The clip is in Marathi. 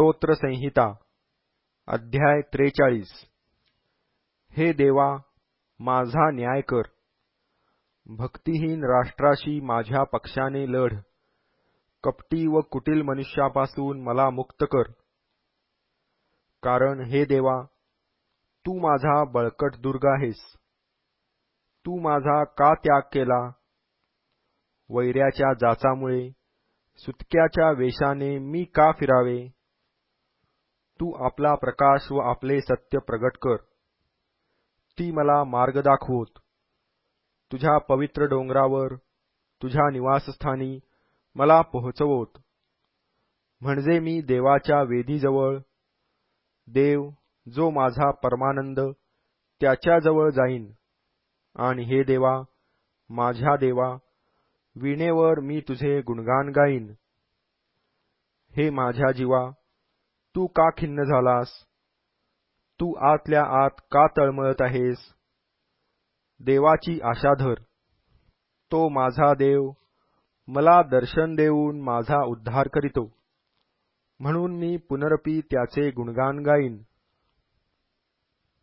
स्तोत्र संहिता अध्याय 43 हे देवा, माझा न्याय कर. भक्तिहीन राष्ट्राशी माझ्या पक्षाने लढ. कपटी व कुटील मनुष्यापासून मला मुक्त कर. कारण हे देवा, तू माझा बळकट दुर्ग आहेस. तू माझा का त्याग केला? वैऱ्याच्या जाचामुळे सुटक्याच्या वेशाने मी का फिरावे? तू आपला प्रकाश व आपले सत्य प्रगट कर. ती मला मार्ग दाखवोत. तुझ्या पवित्र डोंगरावर, तुझ्या निवासस्थानी मला पोहोचवोत. म्हणजे मी देवाच्या वेदीजवळ, देव जो माझा परमानंद, त्याच्याजवळ जाईन. आणि हे देवा, माझ्या देवा, वीणेवर मी तुझे गुणगान गाईन. हे माझ्या जीवा, तू का खिन्न झालास? तू आतल्या आत का तळमळत आहेस? देवाची आशा धर. तो माझा देव मला दर्शन देऊन माझा उद्धार करीतो. म्हणून मी पुनरपी त्याचे गुणगान गाईन.